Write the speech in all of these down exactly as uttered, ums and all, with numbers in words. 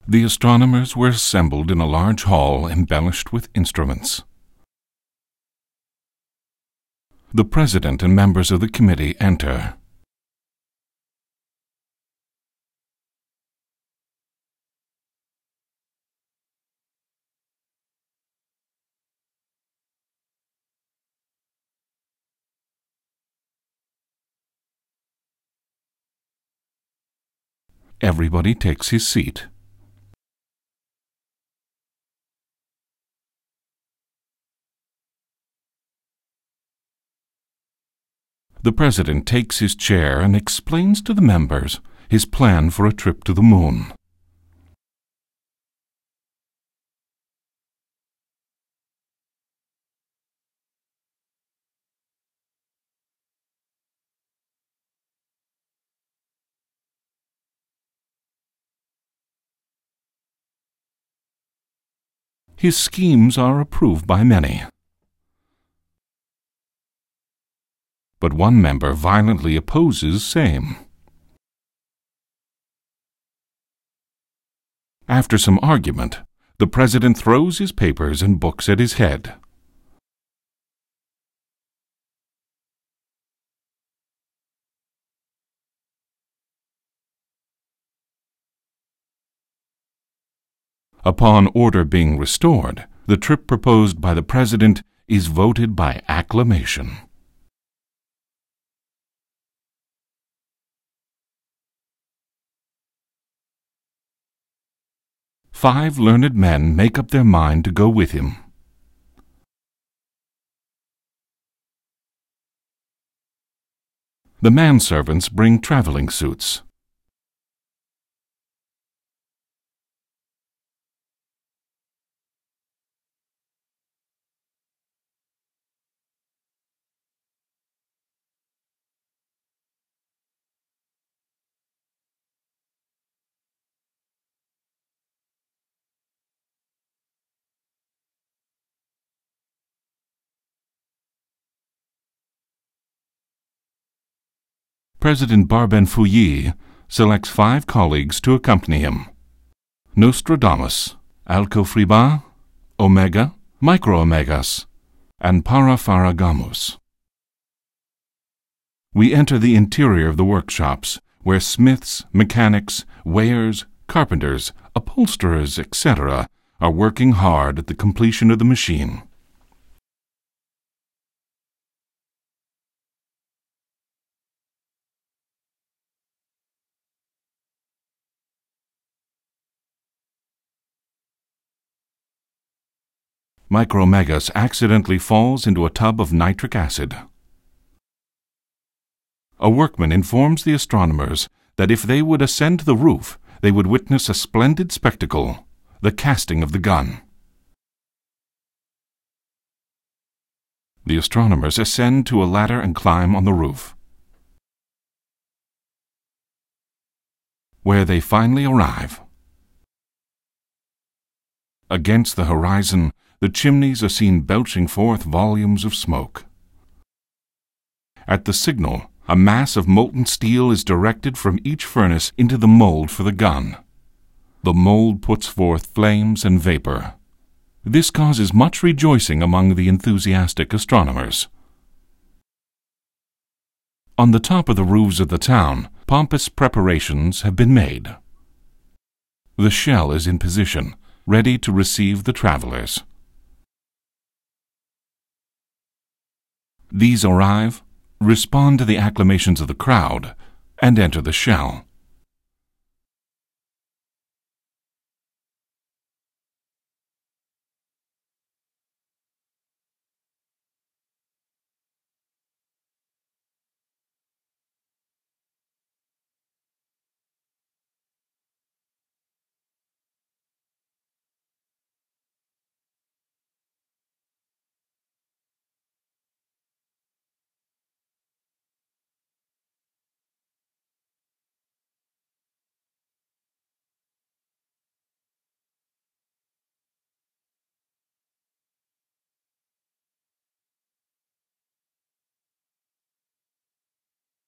The astronomers were assembled in a large hall embellished with instruments. The president and members of the committee enter. Everybody takes his seat. The president takes his chair and explains to the members his plan for a trip to the moon. His schemes are approved by many. But one member violently opposes same. After some argument, the president throws his papers and books at his head. Upon order being restored, the trip proposed by the president is voted by acclamation. Five learned men make up their mind to go with him. The manservants bring traveling suits. President Barbenfouilly selects five colleagues to accompany him: Nostradamus, Alcofribas, Omega, Micro-Omegas, and Parafaragamus. We enter the interior of the workshops, where smiths, mechanics, weighers, carpenters, upholsterers, et cetera are working hard at the completion of the machine. Micro-Omegas accidentally falls into a tub of nitric acid. A workman informs the astronomers that if they would ascend to the roof, they would witness a splendid spectacle, the casting of the gun. The astronomers ascend to a ladder and climb on the roof, where they finally arrive. Against the horizon, the chimneys are seen belching forth volumes of smoke. At the signal, a mass of molten steel is directed from each furnace into the mold for the gun. The mold puts forth flames and vapor. This causes much rejoicing among the enthusiastic astronomers. On the top of the roofs of the town, pompous preparations have been made. The shell is in position, ready to receive the travelers. These arrive, respond to the acclamations of the crowd, and enter the shell.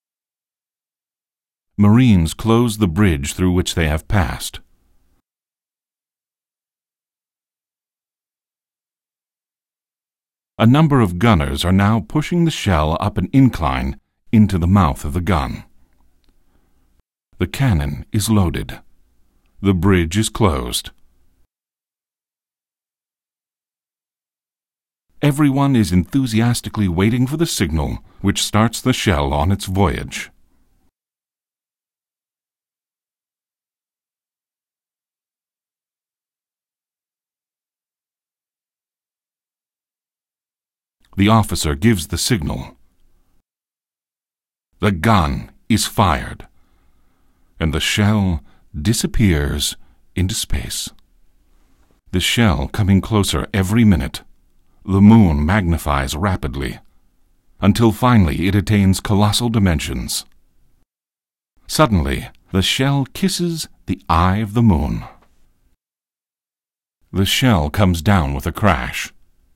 Marines close the bridge through which they have passed. A number of gunners are now pushing the shell up an incline into the mouth of the gun. The cannon is loaded. The bridge is closed. Everyone is enthusiastically waiting for the signal which starts the shell on its voyage. The officer gives the signal. The gun is fired, and the shell disappears into space. The shell coming closer every minute, the moon magnifies rapidly, until finally it attains colossal dimensions. Suddenly, the shell kisses the eye of the moon. The shell comes down with a crash.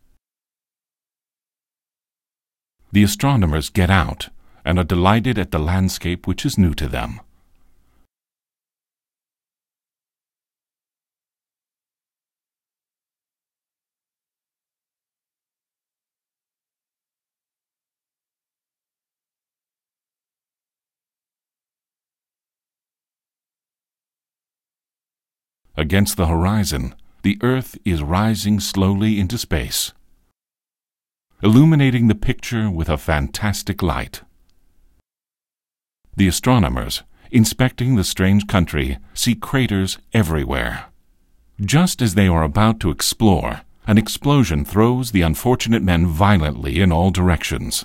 The astronomers get out and are delighted at the landscape which is new to them. Against the horizon, the Earth is rising slowly into space, illuminating the picture with a fantastic light. The astronomers, inspecting the strange country, see craters everywhere. Just as they are about to explore, an explosion throws the unfortunate men violently in all directions.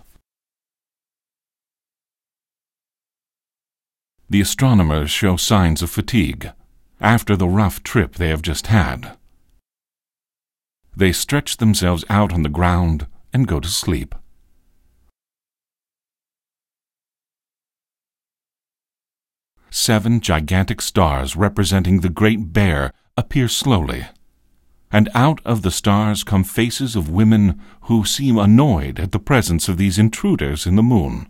The astronomers show signs of fatigue after the rough trip they have just had. They stretch themselves out on the ground and go to sleep. Seven gigantic stars representing the Great Bear appear slowly, and out of the stars come faces of women who seem annoyed at the presence of these intruders in the moon.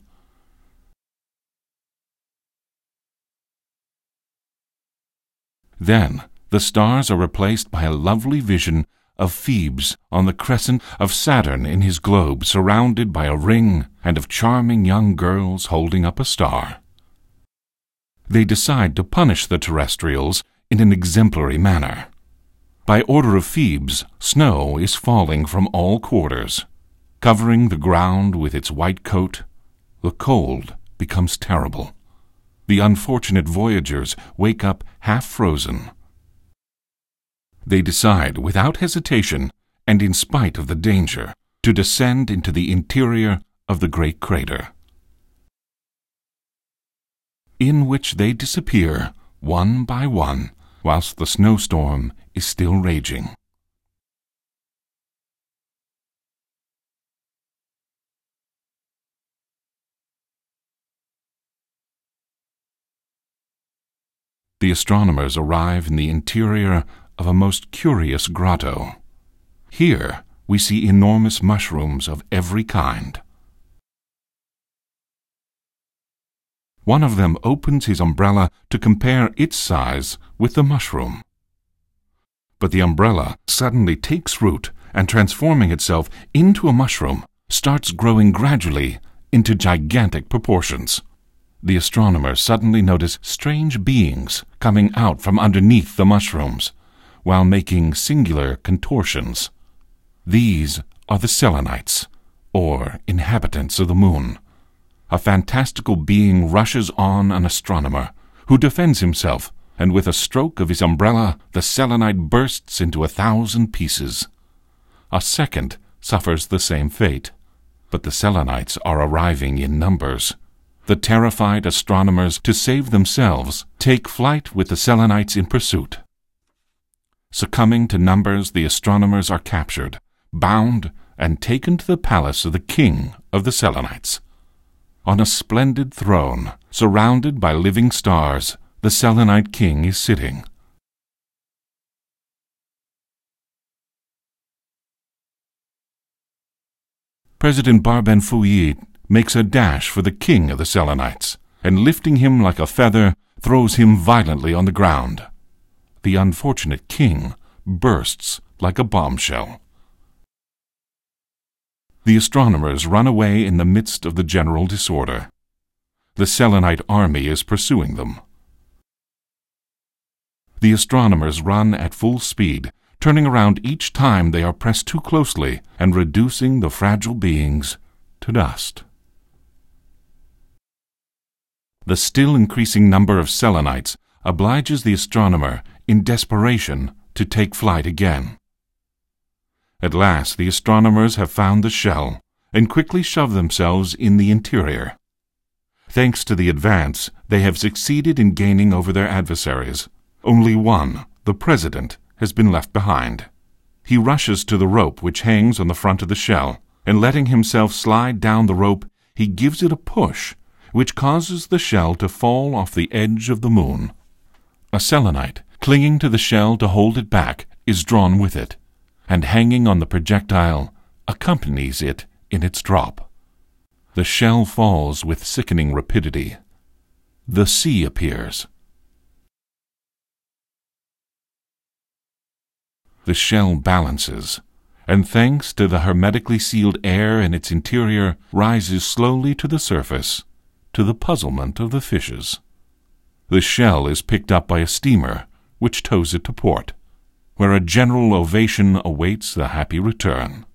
Then the stars are replaced by a lovely vision of Phoebus on the crescent, of Saturn in his globe surrounded by a ring, and of charming young girls holding up a star. They decide to punish the terrestrials in an exemplary manner. By order of Phoebus, snow is falling from all quarters, covering the ground with its white coat. The cold becomes terrible. The unfortunate voyagers wake up half frozen. They decide, without hesitation, and in spite of the danger, to descend into the interior of the great crater, in which they disappear one by one whilst the snowstorm is still raging. The astronomers arrive in the interior of a most curious grotto. Here we see enormous mushrooms of every kind. One of them opens his umbrella to compare its size with the mushroom. But the umbrella suddenly takes root and, transforming itself into a mushroom, starts growing gradually into gigantic proportions. The astronomers suddenly notice strange beings coming out from underneath the mushrooms, while making singular contortions. These are the Selenites, or inhabitants of the moon. A fantastical being rushes on an astronomer, who defends himself, and with a stroke of his umbrella the Selenite bursts into a thousand pieces. A second suffers the same fate, but the Selenites are arriving in numbers. The terrified astronomers, to save themselves, take flight with the Selenites in pursuit. Succumbing to numbers, the astronomers are captured, bound, and taken to the palace of the king of the Selenites. On a splendid throne, surrounded by living stars, the Selenite king is sitting. President Barbenfouillet makes a dash for the king of the Selenites, and lifting him like a feather, throws him violently on the ground. The unfortunate king bursts like a bombshell. The astronomers run away in the midst of the general disorder. The Selenite army is pursuing them. The astronomers run at full speed, turning around each time they are pressed too closely and reducing the fragile beings to dust. The still increasing number of Selenites obliges the astronomer, in desperation, to take flight again. At last the astronomers have found the shell and quickly shove themselves in the interior. Thanks to the advance, they have succeeded in gaining over their adversaries. Only one, the president, has been left behind. He rushes to the rope which hangs on the front of the shell, and letting himself slide down the rope, he gives it a push, which causes the shell to fall off the edge of the moon. A Selenite, clinging to the shell to hold it back, is drawn with it, and hanging on the projectile, accompanies it in its drop. The shell falls with sickening rapidity. The sea appears. The shell balances, and thanks to the hermetically sealed air in its interior, rises slowly to the surface, to the puzzlement of the fishes. The shell is picked up by a steamer, which tows it to port, where a general ovation awaits the happy return.